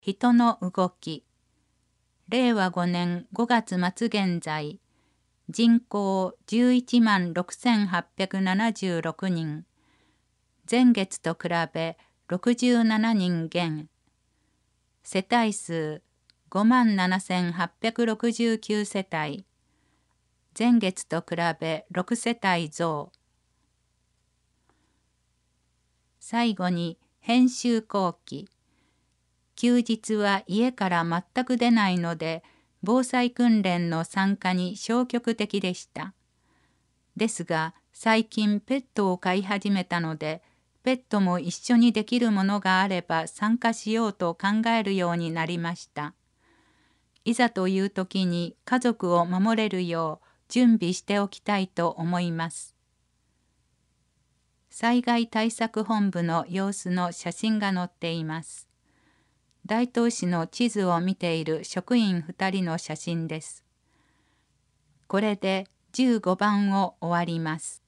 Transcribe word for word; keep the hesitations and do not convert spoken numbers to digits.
人の動き。れいわごねんごがつ末現在、人口じゅういちまんろくせんはっぴゃくななじゅうろくにん。前月と比べろくじゅうななにん減。世帯数ごまんななせんはっぴゃくろくじゅうきゅう世帯。前月と比べろく世帯増。最後に編集後期。休日は家から全く出ないので、防災訓練の参加に消極的でした。ですが、最近ペットを飼い始めたので、ペットも一緒にできるものがあれば参加しようと考えるようになりました。いざという時に家族を守れるよう準備しておきたいと思います。災害対策本部の様子の写真が載っています。大東市の地図を見ている職員ふたりの写真です。これでじゅうごばんを終わります。